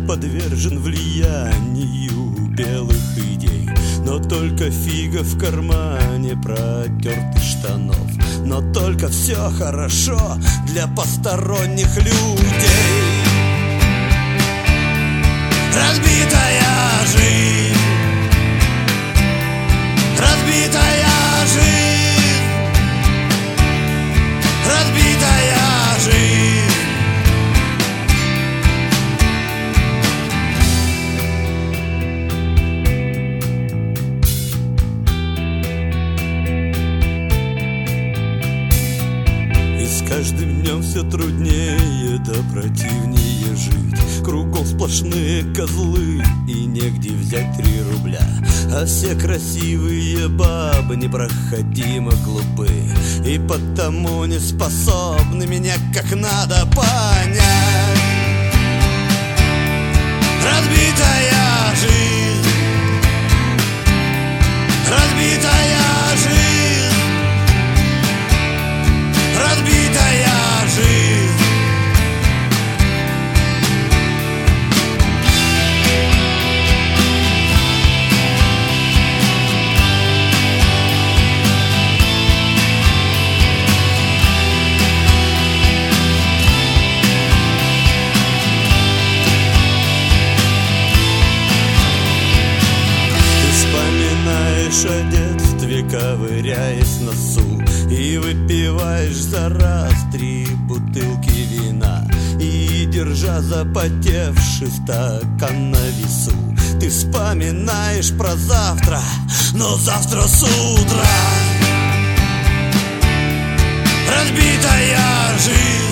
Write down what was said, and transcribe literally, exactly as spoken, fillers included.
подвержен влиянию белых идей. Но только фига в кармане протертых штанов. Но только все хорошо для посторонних людей. Разбитая жизнь, разбитая жизнь, разбитая жизнь. С каждым днем все труднее, да противнее жить. Кругом сплошные козлы и негде взять три рубля. А все красивые бабы непроходимо глупы и потому не способны меня как надо понять. Разбитая жизнь, разбитая жизнь, разбитая жизнь. Ты вспоминаешь о детстве, ковыряясь носу, и выпиваешь за раз три бутылки вина, и, держа запотевший стакан на весу, ты вспоминаешь про завтра, но завтра с утра. Разбитая жизнь,